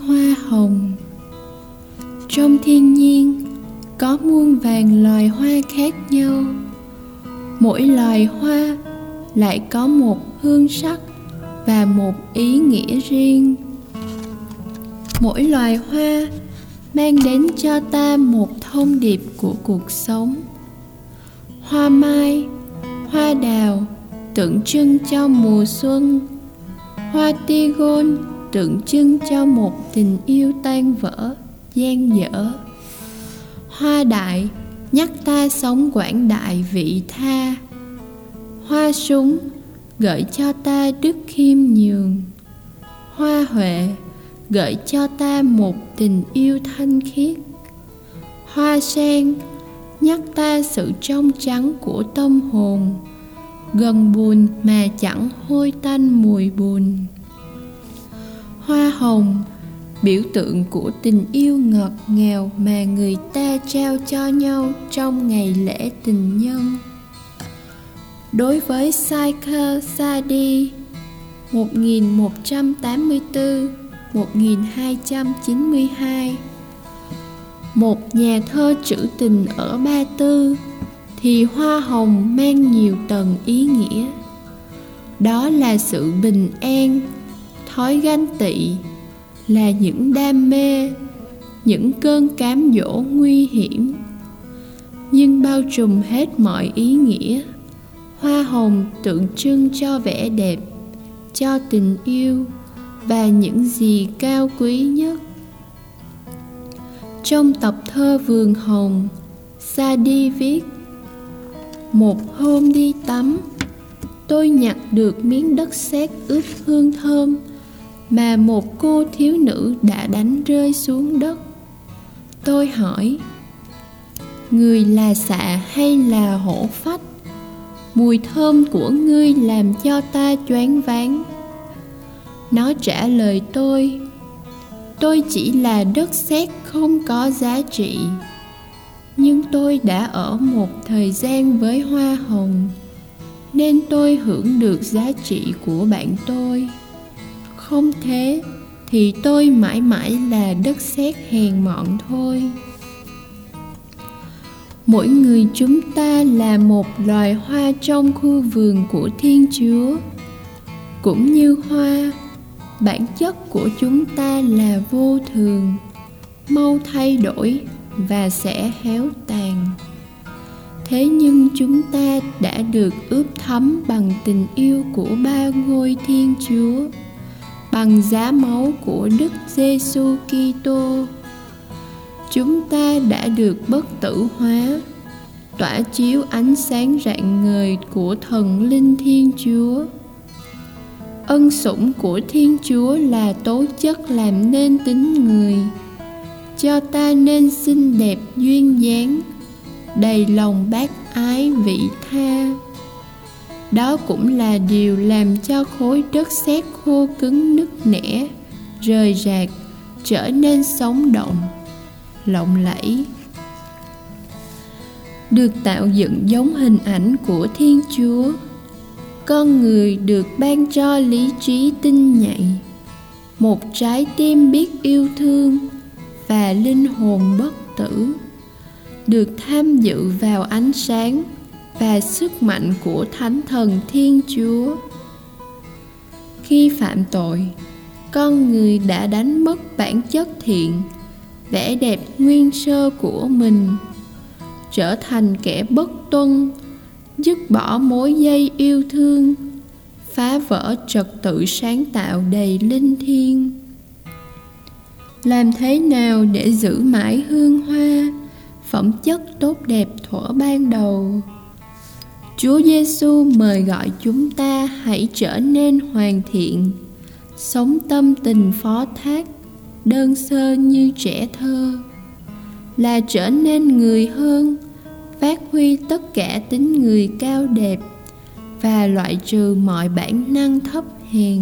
hoa hồng. Trong thiên nhiên có muôn vàn loài hoa khác nhau. Mỗi loài hoa lại có một hương sắc và một ý nghĩa riêng. Mỗi loài hoa mang đến cho ta một thông điệp của cuộc sống. Hoa mai, hoa đào tượng trưng cho mùa xuân. Hoa tigon tượng trưng cho một tình yêu tan vỡ, dang dở. Hoa đại nhắc ta sống quảng đại vị tha. Hoa súng gợi cho ta đức khiêm nhường. Hoa huệ gợi cho ta một tình yêu thanh khiết. Hoa sen nhắc ta sự trong trắng của tâm hồn, gần buồn mà chẳng hôi tanh mùi buồn. Hoa hồng biểu tượng của tình yêu ngọt ngào mà người ta trao cho nhau trong ngày lễ tình nhân. Đối với Saikha Sadi 1184-1292, một nhà thơ trữ tình ở Ba Tư, thì hoa hồng mang nhiều tầng ý nghĩa. Đó là sự bình an, thói ganh tị, là những đam mê, những cơn cám dỗ nguy hiểm. Nhưng bao trùm hết mọi ý nghĩa, hoa hồng tượng trưng cho vẻ đẹp, cho tình yêu và những gì cao quý nhất. Trong tập thơ Vườn Hồng, Sadi viết: một hôm đi tắm, tôi nhặt được miếng đất sét ướp hương thơm mà một cô thiếu nữ đã đánh rơi xuống đất. Tôi hỏi: người là xạ hay là hổ phách? Mùi thơm của ngươi làm cho ta choáng váng. Nó trả lời tôi chỉ là đất sét không có giá trị. Nhưng tôi đã ở một thời gian với hoa hồng, nên tôi hưởng được giá trị của bạn tôi. Không thế thì tôi mãi mãi là đất sét hèn mọn thôi. Mỗi người chúng ta là một loài hoa trong khu vườn của Thiên Chúa. Cũng như hoa, bản chất của chúng ta là vô thường, mau thay đổi và sẽ héo tàn. Thế nhưng chúng ta đã được ướp thấm bằng tình yêu của ba ngôi Thiên Chúa, bằng giá máu của Đức Giêsu Kitô. Chúng ta đã được bất tử hóa, tỏa chiếu ánh sáng rạng ngời của thần linh Thiên Chúa. Ân sủng của Thiên Chúa là tố chất làm nên tính người, cho ta nên xinh đẹp duyên dáng, đầy lòng bác ái vị tha. Đó cũng là điều làm cho khối đất sét khô cứng nứt nẻ, rời rạc, trở nên sống động, lộng lẫy. Được tạo dựng giống hình ảnh của Thiên Chúa, con người được ban cho lý trí tinh nhạy, một trái tim biết yêu thương và linh hồn bất tử, được tham dự vào ánh sáng và sức mạnh của Thánh Thần Thiên Chúa. Khi phạm tội, con người đã đánh mất bản chất thiện, vẻ đẹp nguyên sơ của mình, trở thành kẻ bất tuân, dứt bỏ mối dây yêu thương, phá vỡ trật tự sáng tạo đầy linh thiêng. Làm thế nào để giữ mãi hương hoa, phẩm chất tốt đẹp thuở ban đầu? Chúa Giêsu mời gọi chúng ta hãy trở nên hoàn thiện, sống tâm tình phó thác, đơn sơ như trẻ thơ, là trở nên người hơn, phát huy tất cả tính người cao đẹp và loại trừ mọi bản năng thấp hèn.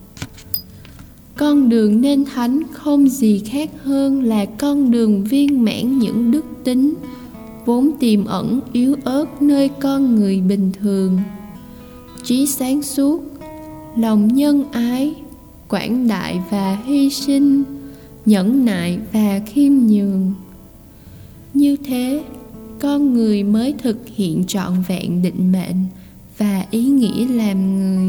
Con đường nên thánh không gì khác hơn là con đường viên mãn những đức tính vốn tiềm ẩn yếu ớt nơi con người bình thường: trí sáng suốt, lòng nhân ái, quảng đại và hy sinh, nhẫn nại và khiêm nhường. Như thế, con người mới thực hiện trọn vẹn định mệnh và ý nghĩa làm người.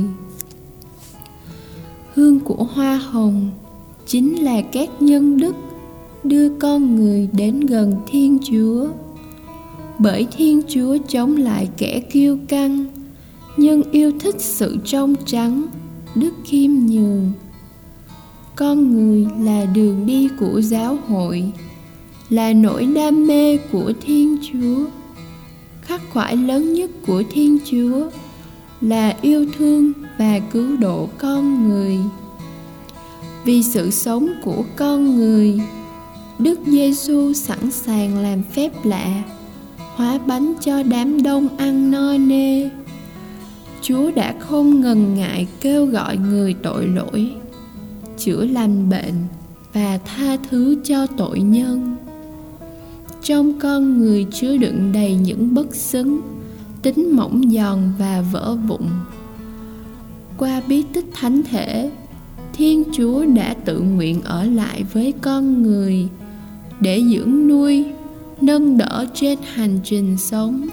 Hương của hoa hồng chính là các nhân đức đưa con người đến gần Thiên Chúa. Bởi Thiên Chúa chống lại kẻ kiêu căng, nhưng yêu thích sự trong trắng, đức khiêm nhường. Con người là đường đi của giáo hội, là nỗi đam mê của Thiên Chúa. Khắc khoải lớn nhất của Thiên Chúa là yêu thương và cứu độ con người. Vì sự sống của con người, Đức Giêsu sẵn sàng làm phép lạ, hóa bánh cho đám đông ăn no nê. Chúa đã không ngần ngại kêu gọi người tội lỗi, chữa lành bệnh và tha thứ cho tội nhân. Trong con người chứa đựng đầy những bất xứng, tính mỏng giòn và vỡ vụn. Qua bí tích thánh thể, Thiên Chúa đã tự nguyện ở lại với con người để dưỡng nuôi, nâng đỡ trên hành trình sống.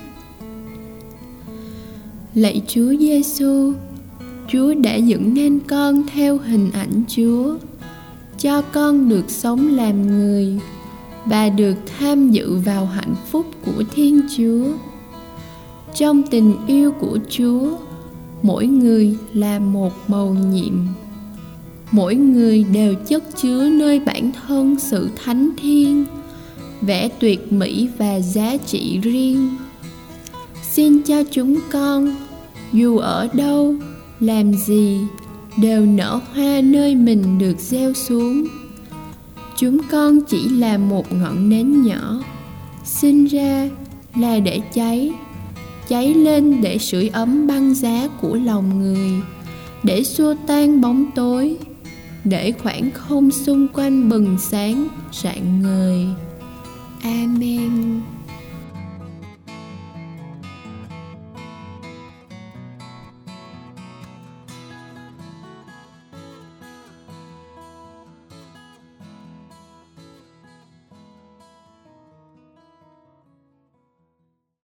Lạy Chúa Giêsu, Chúa đã dựng nên con theo hình ảnh Chúa, cho con được sống làm người và được tham dự vào hạnh phúc của Thiên Chúa. Trong tình yêu của Chúa, mỗi người là một mầu nhiệm. Mỗi người đều chất chứa nơi bản thân sự thánh thiêng, vẻ tuyệt mỹ và giá trị riêng. Xin cho chúng con, dù ở đâu, làm gì, đều nở hoa nơi mình được gieo xuống. Chúng con chỉ là một ngọn nến nhỏ, sinh ra là để cháy lên để sưởi ấm băng giá của lòng người, để xua tan bóng tối, để khoảng không xung quanh bừng sáng rạng ngời. Amen.